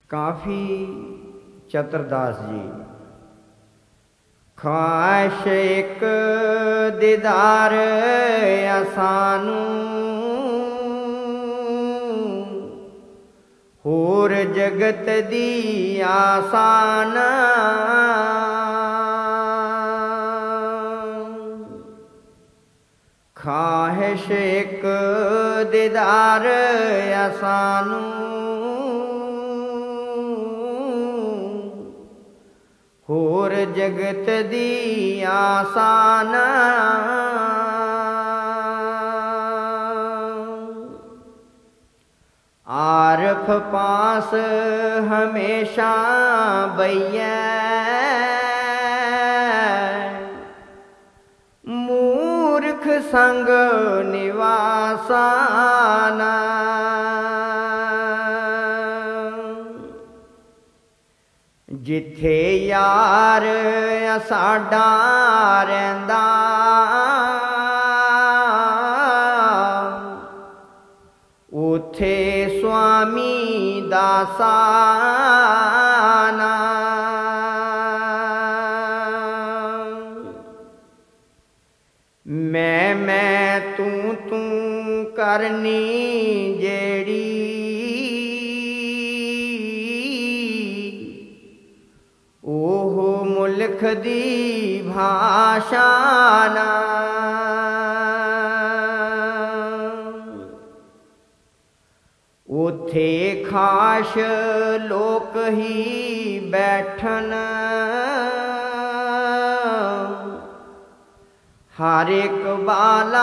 ਕਾਫੀ ਚਤਰਦਾਸ ਜੀ। ਖ਼ਾਇਸ਼ ਇੱਕ ਦੀਦਾਰ ਸਾਨੂੰ, ਹੋਰ ਜਗਤ ਦੀ ਆਸਾਨ। ਖ਼ਾਹਿਸ਼ ਇੱਕ ਦੀਦਾਰ ਸਾਨੂੰ, ਹੋਰ ਜਗਤ ਦੀ ਆਸਾਨ। ਆਰਫ ਪਾਸ ਹਮੇਸ਼ਾ ਬਈਐ, ਮੂਰਖ ਸੰਗ ਨਿਵਾਸਾਨ। ਜਿੱਥੇ ਯਾਰ ਸਾਡਾ ਰਹਿੰਦਾ, ਉਥੇ ਸੁਆਮੀ ਦਾਸਾਨ। ਮੈਂ ਤੂੰ ਕਰਨੀ ਜਿਹੜੀ, ਉਹ ਮੁਲਕ ਦੀ ਭਾਸ਼ਾ ਨਾ। ਉਥੇ ਖਾਸ ਲੋਕ ਹੀ ਬੈਠਣ, ਹਰ ਇੱਕ ਬਾਲਾ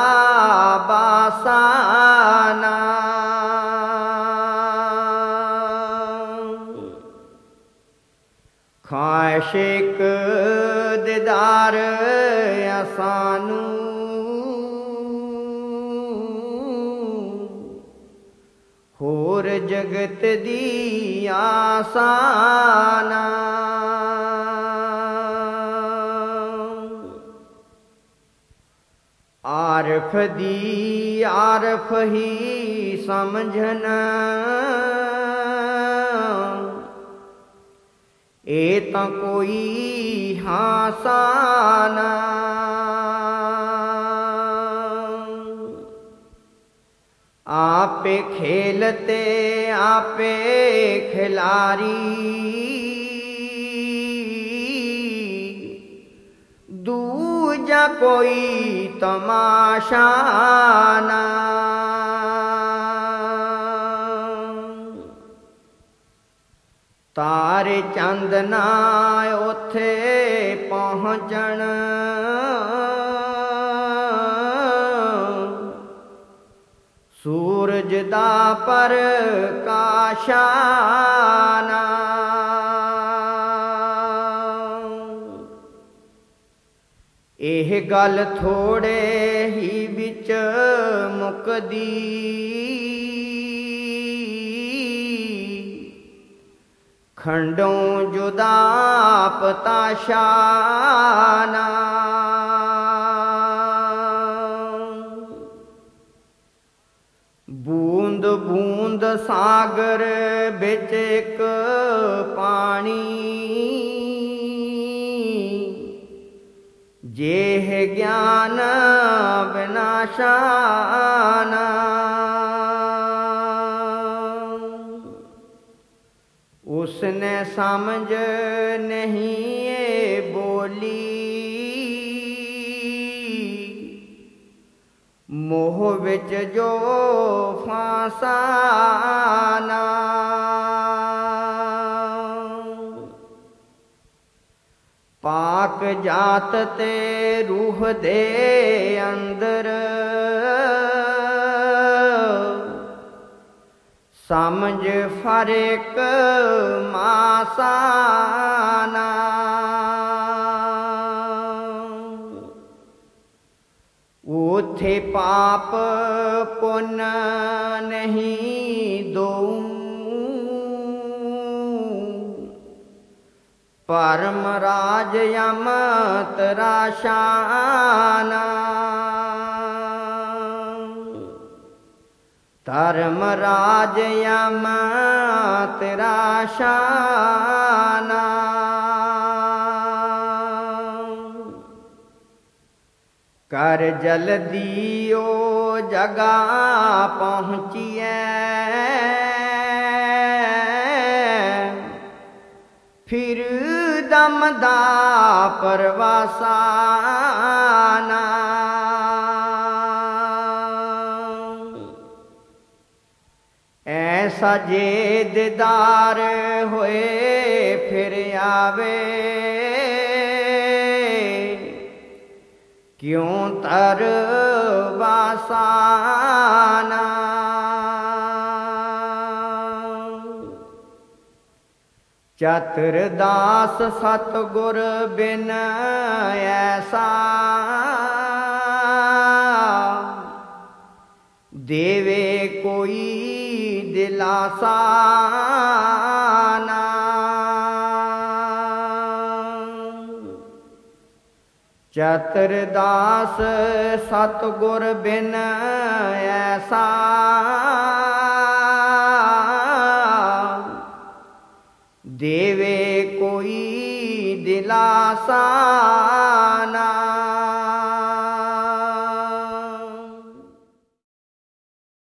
ਬਾਸਾਨਾ। ਖ਼ਾਇਸ਼ ਇੱਕ ਦੀਦਾਰ ਸਾਨੂੰ, ਹੋਰ ਜਗਤ ਦੀ ਆਸਾਨ। ਆਰਫ ਦੀ ਆਰਫ ਹੀ ਸਮਝਣ, ਇਹ ਤਾਂ ਕੋਈ ਹਾਸਾ ਨਾ। आपे खेलते आपे खिलारी, दूजा कोई तमाशा ना। तारे चंदना उथे पहुँचण, सूरज दा प्रकाशा ना। एह गल थोड़े ही विच मुकदी, खंडों जुदा पताशा ना। बूंद बूंद सागर बिच एक पानी, जेह ज्ञान विनाशा ना। उसने समझ नहीं ये बोली, मोह विच जो फांसा ना। पाक जात ते रूह दे अंदर, समझ फर्क मासा ना। उथे पाप पुण्य नहीं दोऊ, परम राज यमत राशाना। धर्म राज यमत राशाना। शाना। कर जल्दी ओ जगह पहुँचिए, फिर दमदा परवासाना। ऐसा जे दीदार होए फिर आवे, क्यों तर वासाना। चतुरदास सतगुर बिन ऐसा, देवे कोई दिलासा ना। चतुरदास सतगुर बिन ऐसा, देवे कोई दिलासा ना।